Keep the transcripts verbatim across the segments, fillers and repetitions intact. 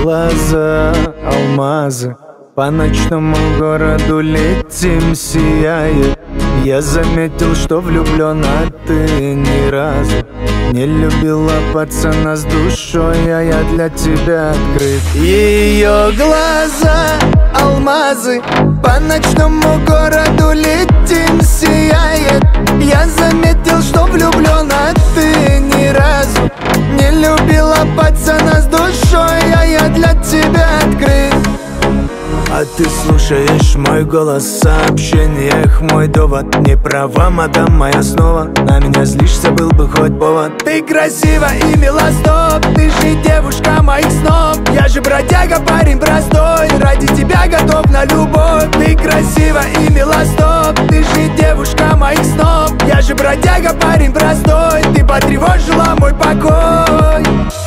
глаза алмазы, по ночному городу летим, сияет. Я заметил, что влюблен, а ты ни разу не любила пацана с душой, а я для тебя открыт. Ее глаза алмазы, по ночному городу летим, сияет. Я заметил, что влюблен, а ты ни разу не любила пацана с душой, а я для тебя открыт. А ты слушаешь мой голос в сообщениях, мой довод. Не права, мадам моя снова, на меня злишься, был бы хоть повод. Ты красива и мила, стоп, ты же девушка моих снов. Я же бродяга, парень простой, ради тебя готов на любовь. Ты красива и мила, стоп, ты же девушка моих снов. Я же бродяга, парень простой, ты потревожила мой покой.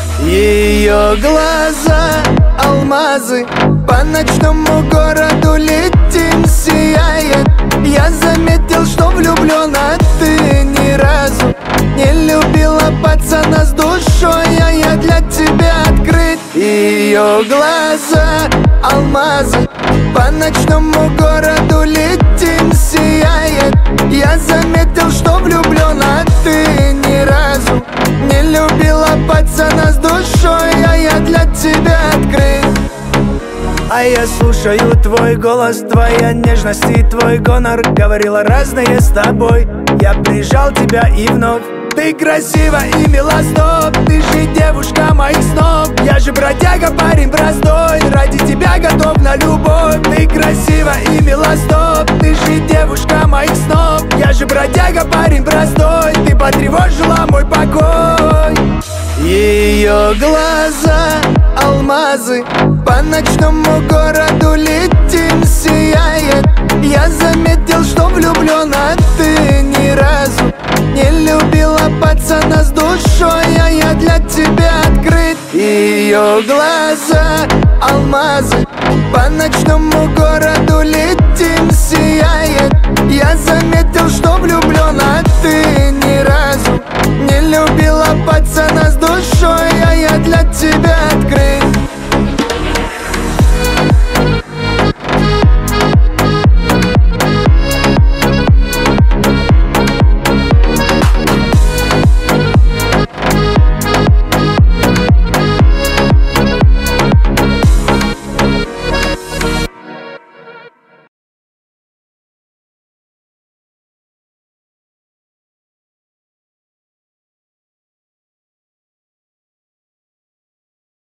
Ее глаза алмазы, по ночному городу летим, сияет. Я заметил, что влюблен, а ты ни разу не любила пацана с душой, а я для тебя открыт. Ее глаза алмазы, по ночному городу летим, сияет. Я заметил, что влюблен, а ты ни разу не любила пацана с душой, а я для тебя открыт. А я слушаю твой голос, твоя нежность и твой гонор. Говорила разные с тобой, я прижал тебя и вновь. Ты красива и мила, стоп, ты же девушка моих снов. Я же бродяга, парень простой, ради тебя готов на любовь. Ты красива и мила, стоп, ты же девушка моих снов. Я же бродяга, парень простой, ты потревожила мой покой. Ее глаза алмазы, по ночному городу летим, сияет. Я заметил, что влюблен, а ты ни разу не любила пацана с душой, а я для тебя открыт. Ее глаза алмазы, по ночному городу летим, сияет. Я заметил, что влюблен, а ты ни разу не любила пацана